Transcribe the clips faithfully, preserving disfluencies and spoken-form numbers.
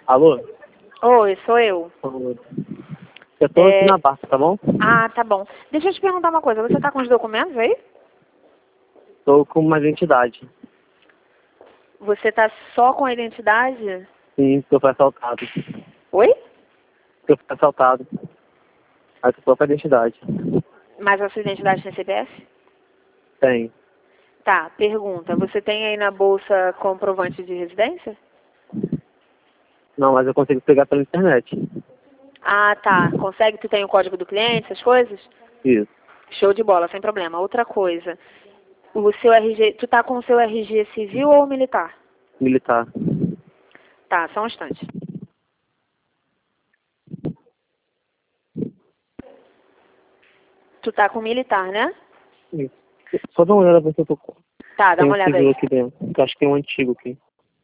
Alô? Oi, sou eu. Alô. Eu tô É... aqui na barca, tá bom? Ah, tá bom. Deixa eu te perguntar uma coisa. Você tá com os documentos aí? Tô com uma identidade. Você tá só com a identidade? Sim, porque eu fui assaltado. Oi? Porque eu fui assaltado. Aí eu tô só com a identidade. Mas a sua identidade tem C P F? Tem. Tá, pergunta. Você tem aí na bolsa comprovante de residência? Não, mas eu consigo pegar pela internet. Ah, tá. Consegue? Tu tem o código do cliente, essas coisas? Isso. Show de bola, sem problema. Outra coisa. O seu R G... Tu tá com o seu R G civil ou militar? Militar. Tá, só um instante. Tu tá com militar, né? Isso. Só dá uma olhada pra ver se eu tô com. Tá, dá Tem uma um olhada civil aí. aqui dentro. Eu acho que tem um antigo aqui.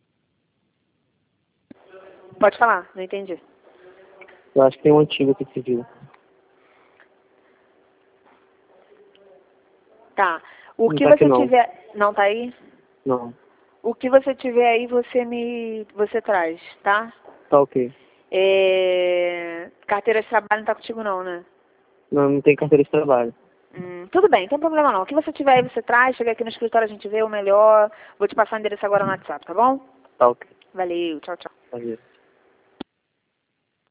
Pode falar, não entendi. Eu acho que tem um antigo aqui civil. Tá. O Não que tá aqui você não. tiver... Não tá aí? Não. O que você tiver aí, você me... Você traz, tá? Tá ok. É... Carteira de trabalho não tá contigo não, né? Não, não tem carteira de trabalho. Hum, tudo bem, não tem problema não. O que você tiver aí, você traz. Chega aqui no escritório, a gente vê o melhor. Vou te passar o endereço agora no WhatsApp, tá bom? Tá ok. Valeu, tchau, tchau. Valeu.